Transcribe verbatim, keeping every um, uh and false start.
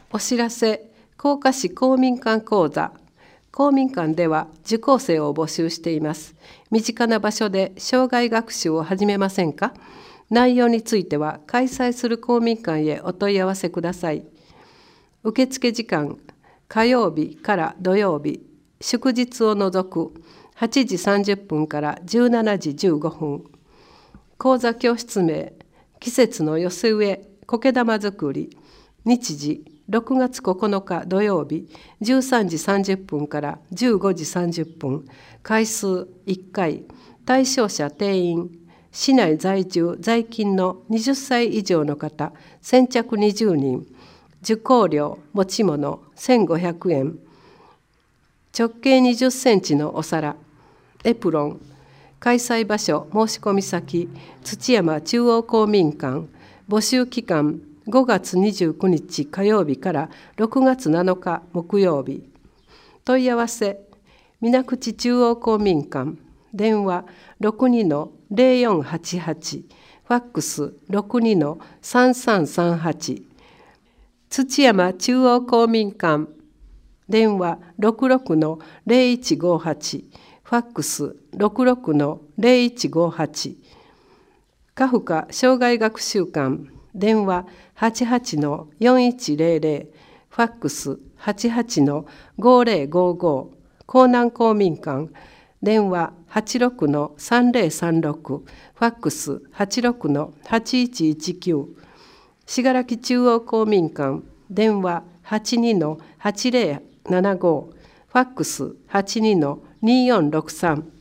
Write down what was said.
お知らせ、甲賀市公民館講座。公民館では受講生を募集しています。身近な場所で障害学習を始めませんか？内容については開催する公民館へお問い合わせください。受付時間、火曜日から土曜日、祝日を除くはちじさんじゅっぷんからじゅうしちじじゅうごふん。講座教室名、季節の寄せ植え苔玉作り。日時、ろくがつここのか土曜日、じゅうさんじさんじゅっぷんからじゅうごじさんじゅっぷん。回数いっかい。対象者定員。市内在住在勤のはたち以上の方、先着にじゅうにん。受講料、持ち物、せんごひゃくえん。直径にじゅっセンチのお皿、エプロン。開催場所、申し込み先、土山中央公民館。募集期間、ごがつにじゅうくにち火曜日からろくがつなのか木曜日。問い合わせ、水口中央公民館。電話 ろくにのゼロよんはちはち。ファックス ろくにのさんさんさんはち。土山中央公民館。電話 ろくろくのゼロいちごはち。ファックス ろくろくのゼロいちごはち。家父科障害学習館。電話 はちはちのよんいちゼロゼロ。ファックス はちはちのごゼロごご。江南公民館。電話 はちろくのさんゼロさんろく。ファックス はちろくのはちいちいちきゅう。信楽中央公民館。電話 はちにのはちゼロななご。ファックス はちにのによんろくさん。